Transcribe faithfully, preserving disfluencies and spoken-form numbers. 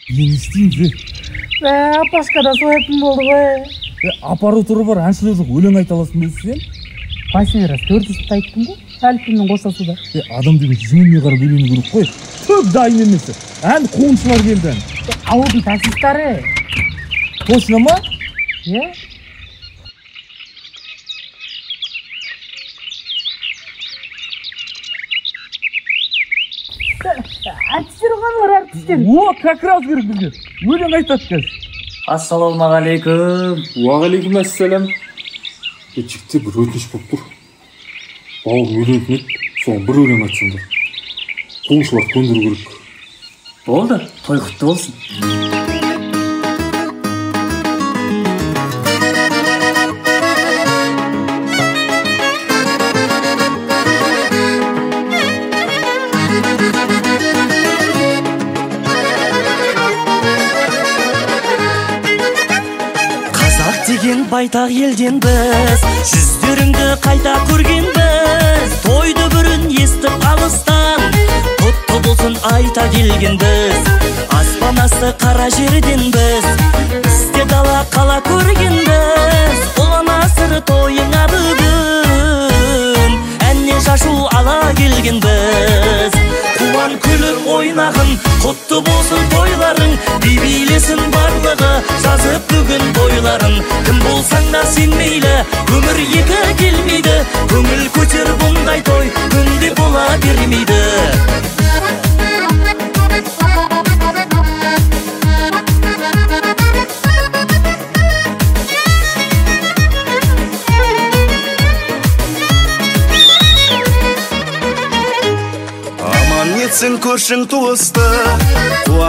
Мен істеймін. Апашка да соятын болды ғой. Аппаратура бар, әншілер жоқ, өлең айта аласың дейсіз сен? Қайсы раз төрт істі айттым ғой, әліппемен қосасуда. Адам деген жөніне қарап өлеңі керек қой. Көп дайын емесі. Ән қуыншылар келді. Ауылдың таксисттары. Точно ма? Е? Артистер қаналар, артистер. О, как раз керек бізге. Өлең айтады қазір. Ассалаумағалейкум. Уағалейкум ассалам. Жігітте бір өтініш болып тұр. Бауыр өлең еді, соған бір өлең айтсаңдар. Қуыншылар көндіру керек. Болды, той құтты болсын. Байтақ елден біз, жүздеріңді қайта көргенбіз. Тойды бүрін естіп алыстан, құтты болсын айта келгенбіз. Аспан асты қара жерден біз, бізде дала қала көргенбіз. Ұлан асыр тойыңа бүгін, әнне шашу ала келгенбіз. Қуан күліп ойнағын, құтты болсын тойларың. Бейбейлесін барлығы, жазып бүгін бойларын. Кім болсаң да сен мейлі, өмір екі келмейді. Көңіл көтер бұндай той, күнде бола бермейді. Аман етсін көршің туысты,